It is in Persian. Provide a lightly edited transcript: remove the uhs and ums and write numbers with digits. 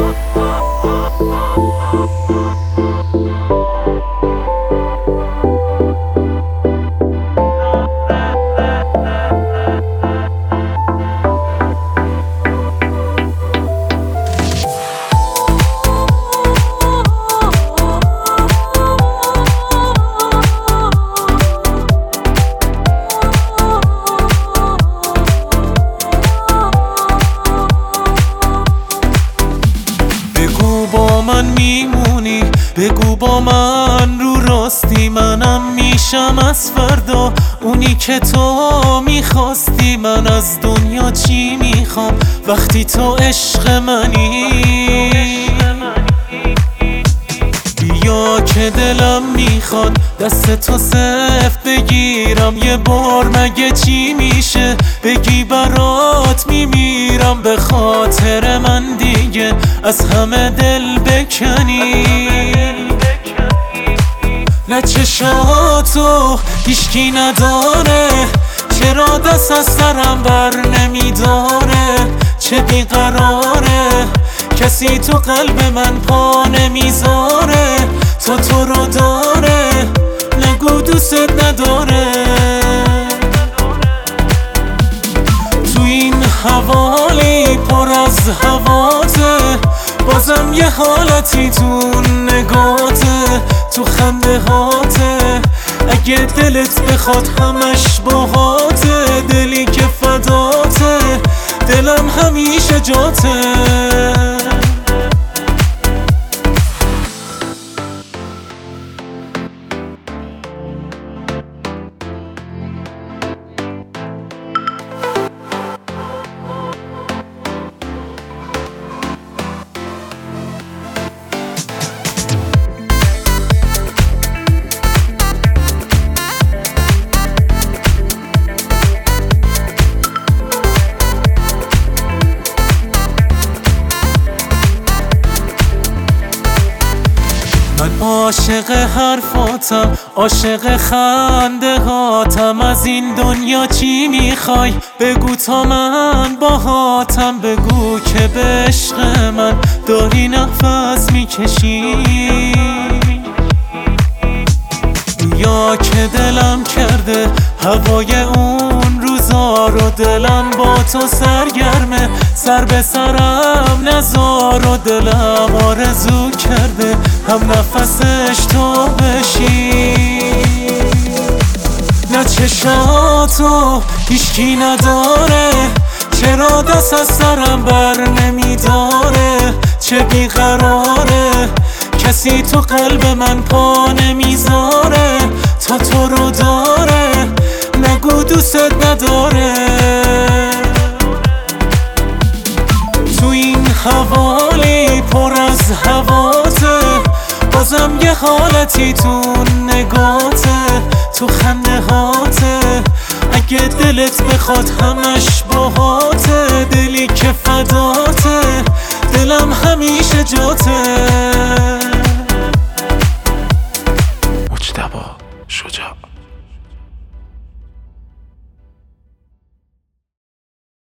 با من میمونی، بگو با من رو راستی، منم میشم از فردا اونی که تو میخواستی. من از دنیا چی میخوام وقتی تو عشق منی؟ بیا که دلم میخواد دست تو سفت بگیرم، یه بار مگه چی میشه بگی برات میمیرم. به خاطر من دیگه از همه دل بکنی، نه چشاتو هیچکی نداره، چرا دست از سرم بر نمیداره؟ چه بیقراره کسی تو قلب من پا نمیذاره؟ تو رو داره نگو دوست نداره. تو این حوالی پر از هواته، بازم یه حالتی تو نگاته، تو خنده هاته. اگه دلت بخواد همش باهاته، دلی که فداته دلم همیشه جاته. من عاشق حرفاتم، عاشق خنده هاتم. از این دنیا چی میخوای بگو تا من باهاتم؟ بگو که به عشق من داری نفس میکشی، یا که دلم کرده هوای اون روزا رو. دلم با تو سرگرمه، سر به سرم نذار و دلم آرزو کرده هم نفسش تو بشی. نه چشاتو هیچکی نداره، چرا دست از سرم بر نمیداره؟ چه بیقراره کسی تو قلب من پا نمیذاره؟ تو رو داره نگو دوست نداره. تو این حوالی پر از هواته، بازم یه حالتی تو نگاته، تو خنده هاته. اگه دلت بخواد همش باهاته، دلی که فداته دلم همیشه جاته. مجتبی شجاع.